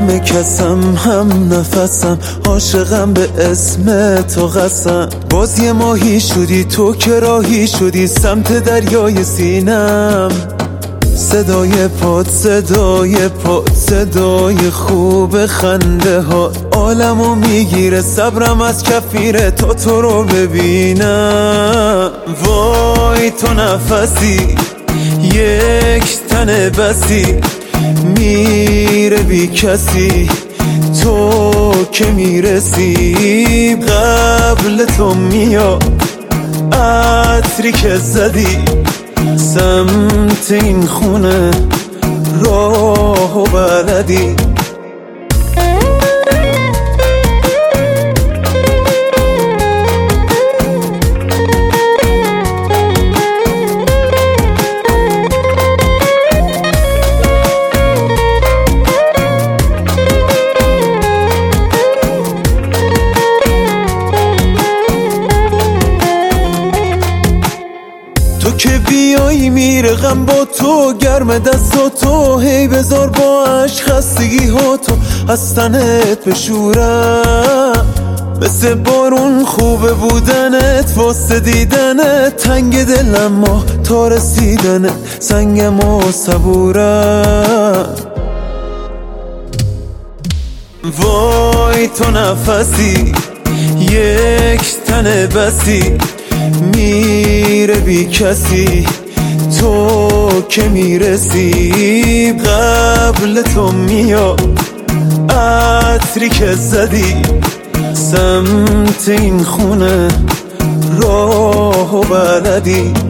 همه کسم هم نفسم، عاشقم به اسم تو قسم. باز یه ماهی شدی تو که راهی شدی سمت دریای سینم. صدای پاد صدای پاد صدای خوب خنده ها عالمو میگیره، صبرم از کفیره تا تو رو ببینم. وای تو نفسی یک تن بسی، میره بی کسی تو که میرسی. قبل تو میاد عطری که زدی سمت این خونه راهو بلدی. تو که بیایی میره غم با تو، گرم دست تو هی بذار با عشق خستگی ها تو از تنت بشورم. مثل بارون خوبه بودنت واسه دیدنت، تنگ دلم ما تا رسیدنت سنگم و صبورم. وای تو نفسی یک تن بسی، میره بی کسی تو که میرسی. قبل تو میاد عطری که زدی سمت این خونه راهو بلدی.